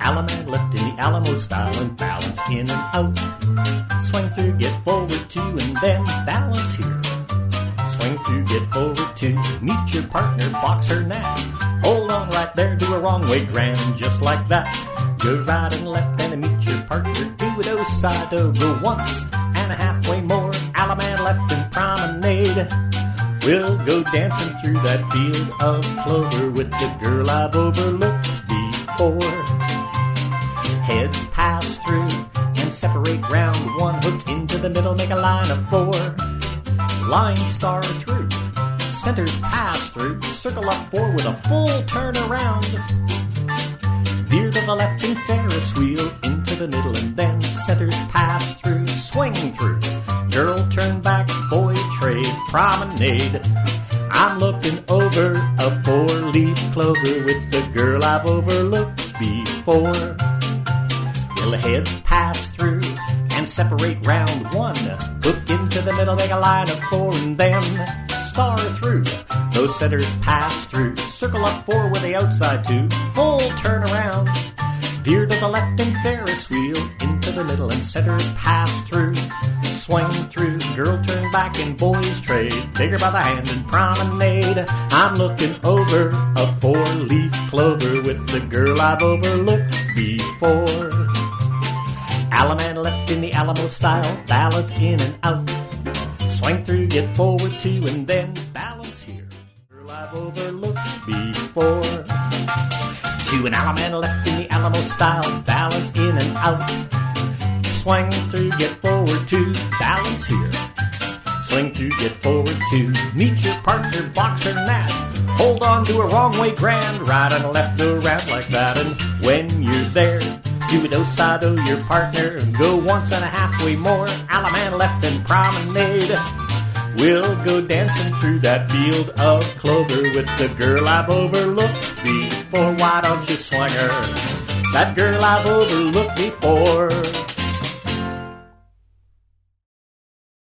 Alaman left in the Alamo style and balance in and out. Swing through, get forward two, and then balance here. Swing through, get forward two, meet your partner, box or nap. Hold on right there, do a wrong way grand, just like that. Go right and left and meet your partner, do it O-side-O, go once and a halfway more. Alaman left and promenade. We'll go dancing through that field of clover with the girl I've overlooked before. Heads pass through and separate round one. Hook into the middle, make a line of four. Line star through, centers pass through, circle up four with a full turn around. Veer to the left in Ferris wheel, into the middle and then centers pass through, swing through. Girl turn back, boy trade, promenade. I'm looking over a four-leaf clover with the girl I've overlooked before. Well, heads pass through and separate round one. Hook into the middle, make a line of four, and then star through. Those centers pass through, circle up four with the outside two, full turn around. Veer to the left in Ferris wheel, into the middle and centers pass through. Swing through, girl turn back and boys trade. Take her by the hand and promenade. I'm looking over a four-leaf clover with the girl I've overlooked before. Alaman left in the Alamo style, balance in and out. Swing through, get forward two, and then balance here. Girl I've overlooked before. To an Alaman left in the Alamo style, balance in and out. Swing through, get forward two, balance here. Swing through, get forward two, meet your partner, box or nap. Hold on to a wrong way grand, right and left, go around like that. And when you're there, do it O-side-O your partner, go once and a halfway more. Alaman left and promenade. We'll go dancing through that field of clover with the girl I've overlooked before. Why don't you swing her, that girl I've overlooked before?